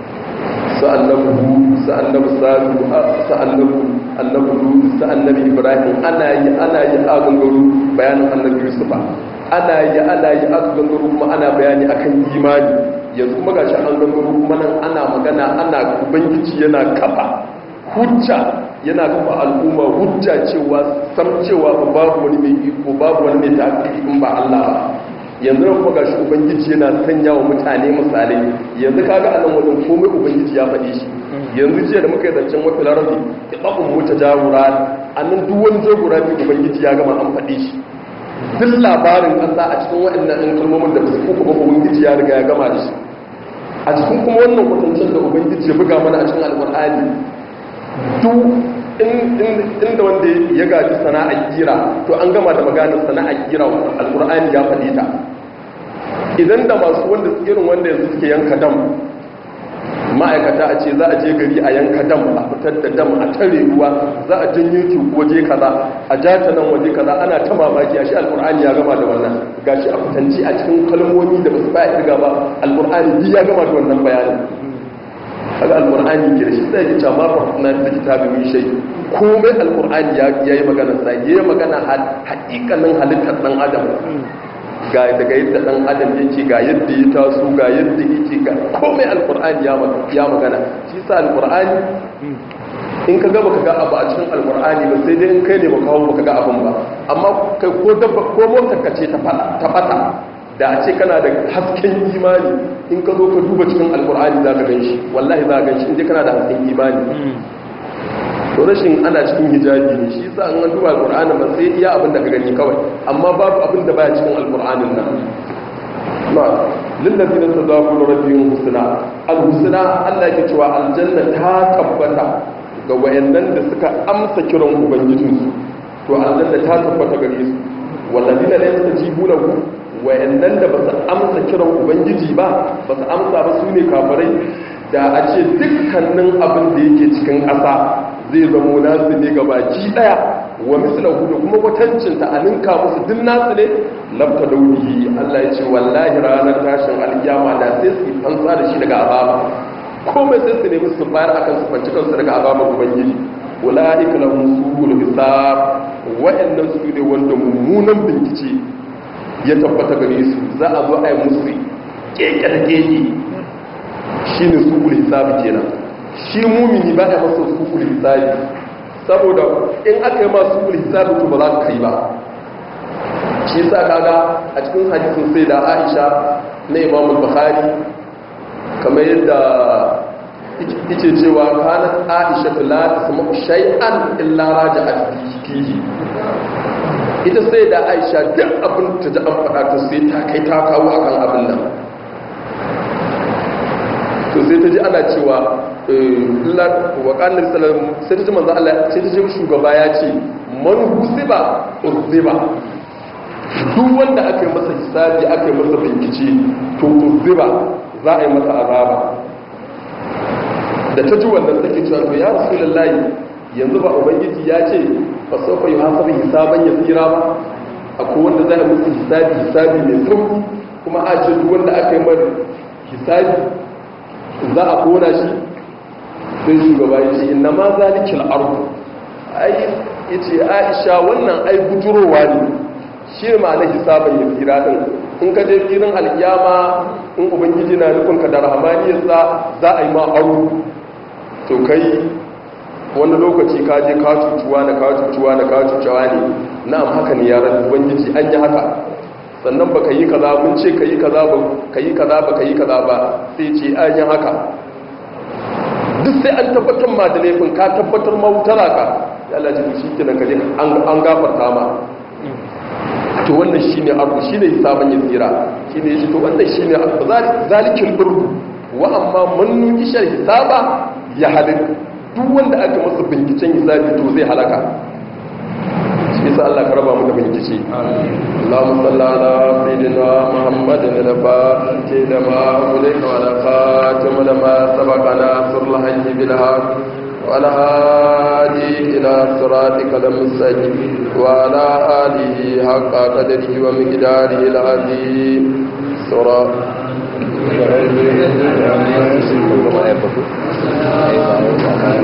sa'annabu sa'annabu sa'annabu sa'annabu annabu sa'annabi ibrahim ana yi ana yi a gangaro bayanin annabi yusufa ana yi ana yi a gangaro kuma ana bayani akan imani yanzu kuma gashi an gangaro kuma nan ana magana ana ubangiji yana kafa hujja yana kafa al'umma hujja cewa sam cewa babu wani mai iko babu wani mai tafi in ba Allah ba yanzu kuma gashi ubangiji yana sanya wa mutane misalai yanzu kaga a nan wajen komai ubangiji ya faɗi shi yanzu jiya da muka yi zancen wata larabi ya ɓaɓin mota jagora a nan duk wani jagora bi ubangiji ya gama an faɗi shi duk labarin ƙasa a cikin waɗannan ɗan kalmomin da su kuka ba ubangiji ya riga ya gama da shi a cikin kuma wannan kwatancin da ubangiji ya buga mana a cikin alƙur'ani duk inda wanda ya gaji sana'ar kira to an gama da maganar sana'ar kira alƙur'ani ya faɗi ta idan da masu wanda irin wanda yanzu suke yanka dam ma'aikata a ce za a je gari a yanka dam a fitar da dam a tare ruwa za a janyo ki waje kaza a jata nan waje kaza ana ta mamaki a shi alƙur'ani ya gama da wannan gashi a fitanci a cikin kalmomi da ba su baya irga ba alƙur'ani duk ya gama da wannan bayanin kaga alqur'ani ke shi sai ya ce ma fa da kitabi min shay komai alqur'ani ya yayi magana sai yayi magana haƙiƙanin halittar dan adam ga daga yadda dan adam yake ga yadda ya taso ga yadda yake ga komai alqur'ani ya magana ya magana shi sa alqur'ani in ka ga baka ga abu a cikin alqur'ani ba sai dai in kai ne baka hawo baka ga abun ba amma kai ko dabba ko motar ka ce ta fada ta fata da a ce kana da hasken imani in ka zo ka duba cikin alkur'ani za ka ganshi wallahi za ka ganshi inda kana da hasken imani to rashin ana cikin hijabi ne shi sa an duba alkur'ani ba sai iya abin da ka gani kawai amma babu abin da baya cikin alkur'anin nan ma lillazina tadabu rabbihum husna al-husna Allah yake cewa aljanna ta tabbata ga wayannan da suka amsa kiran ubangijinsu to aljanna ta tabbata gare su wallazina la yastajibuna wayannan da basu amsa kiran ubangiji ba basu amsa ba su ne kafirai da a ce dukkanin abin da yake cikin ƙasa zai zamo nasu ne gabaki daya wa mislahu da kuma watancin ta aninka musu din nasu ne labta daunihi Allah ya ce wallahi ranar tashin alkiyama da sai su fansa da shi daga azaba komai sai su nemi su bayar akan su fanci kansu daga azabar ubangiji ulaika lahum su'ul hisab wa'annan su ne wanda mummunan bincike ya tabbata gare su za a zo a yi musu keke da keke shine su'ul hisab kenan shi mumini ba ya masa su'ul hisab saboda in aka yi masu su'ul hisab to ba za ka kai ba shi yasa kaga a cikin hadisin sai da Aisha na Imam Bukhari kamar yadda yake cewa kanat Aisha la tasma'u shay'an illa raja'at fihi ita sai da Aisha duk abin ta ji an faɗa ta sai ta kai ta kawo akan abin nan to sai ta ji ana cewa illa wa qanar sallallahu sai ta ji manzo Allah sai ta ji shugaba ya ce man husiba uzziba duk wanda aka yi masa hisabi aka yi masa bincike to uzziba za a yi masa azaba da ta ji wannan take cewa to ya rasulullahi yanzu ba ubangiji ya ce fa sawfa yuhasabu hisaban yasira ba akwai wanda zai musu hisabi hisabi mai sauki kuma a ce duk wanda aka yi mar hisabi za a kona shi sai shugaba ya ce inna ma zalikal ardu ai yace Aisha wannan ai bujurowa ne shi ne ma'anar hisaban yasira din in ka je filin alkiyama in ubangiji na nufin ka da rahamaniyarsa za a yi ma aro to kai wani lokaci ka je ka cucuwa na ka cucuwa na ka cucuwa ne na'am haka ne yaran ubangiji an yi haka sannan baka yi kaza mun ce ka yi kaza ba ka yi kaza ba ka yi kaza ba sai ce an yi haka duk sai an tabbatar ma da laifin ka tabbatar ma wutara ka ya Allah ji shi kenan ka je an gafarta ma to wannan shine abu shine hisaban yasira shine yace to wannan shine zalikul burdu wa amma man nukishar hisaba ya halin duk wanda aka masa binciken hisabi to zai halaka shi yasa Allah ka raba mu da bincike Allahumma salli ala sayyidina Muhammadin al-fatih lama ulika wa ala khatim lama sabaqana sirrul hayy bil haq wa ala hadi ila siratikal mustaqim wa ala alihi haqqa qadrihi wa miqdarihi al-azim surah